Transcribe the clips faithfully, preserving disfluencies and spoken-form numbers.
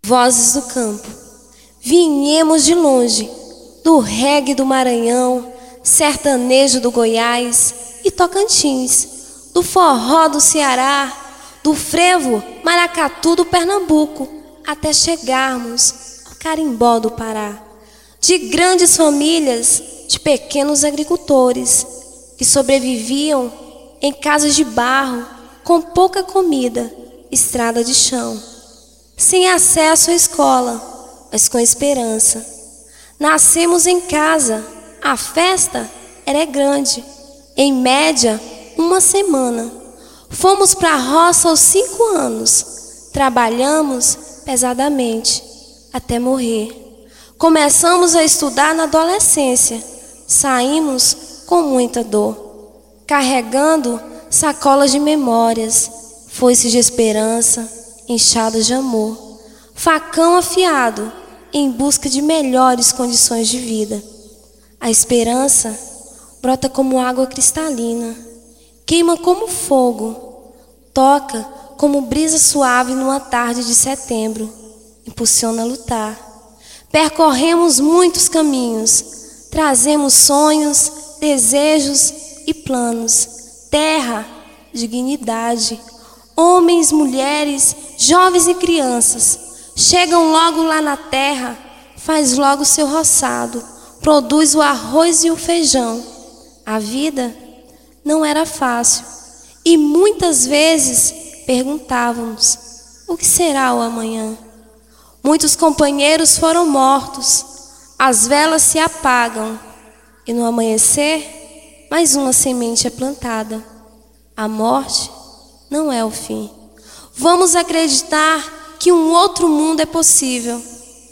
Vozes do campo. Vinhemos de longe, do reggae do Maranhão, sertanejo do Goiás e Tocantins, do forró do Ceará, do frevo maracatu do Pernambuco, até chegarmos ao carimbó do Pará. De grandes famílias, de pequenos agricultores, que sobreviviam em casas de barro, com pouca comida, estrada de chão, sem acesso à escola, mas com esperança. Nascemos em casa, a festa era grande, em média uma semana. Fomos para a roça aos cinco anos, trabalhamos pesadamente até morrer. Começamos a estudar na adolescência, saímos com muita dor, carregando sacolas de memórias, foices de esperança, enxadas de amor, facão afiado em busca de melhores condições de vida. A esperança brota como água cristalina, queima como fogo, toca como brisa suave numa tarde de setembro, impulsiona a lutar. Percorremos muitos caminhos, trazemos sonhos, desejos e planos, terra, dignidade. Homens, mulheres, jovens e crianças chegam logo lá na terra, faz logo seu roçado, produz o arroz e o feijão. A vida não era fácil e muitas vezes perguntávamos: o que será o amanhã? Muitos companheiros foram mortos, as velas se apagam e no amanhecer mais uma semente é plantada. A morte não é o fim. Vamos acreditar que um outro mundo é possível.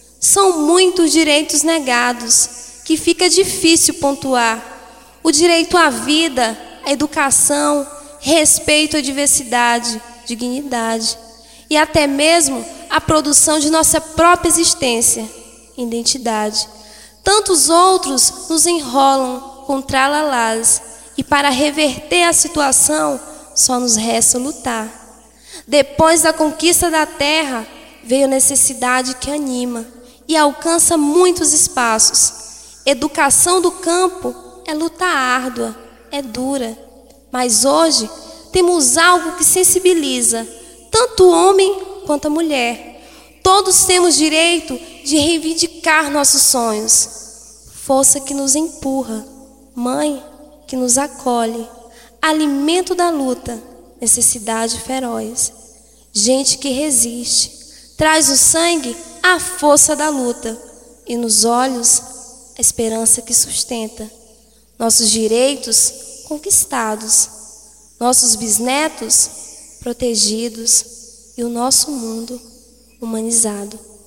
São muitos direitos negados que fica difícil pontuar. O direito à vida, à educação, respeito à diversidade, dignidade e até mesmo a produção de nossa própria existência, identidade. Tantos outros nos enrolam com tralalás e para reverter a situação só nos resta lutar. Depois da conquista da terra veio a necessidade que anima e alcança muitos espaços. Educação do campo é luta árdua, é dura, mas hoje temos algo que sensibiliza tanto o homem quanto a mulher. Todos temos direito de reivindicar nossos sonhos. Força que nos empurra, mãe que nos acolhe, alimento da luta, necessidade feroz. Gente que resiste, traz o sangue a força da luta e nos olhos a esperança que sustenta. Nossos direitos conquistados, nossos bisnetos protegidos e o nosso mundo humanizado.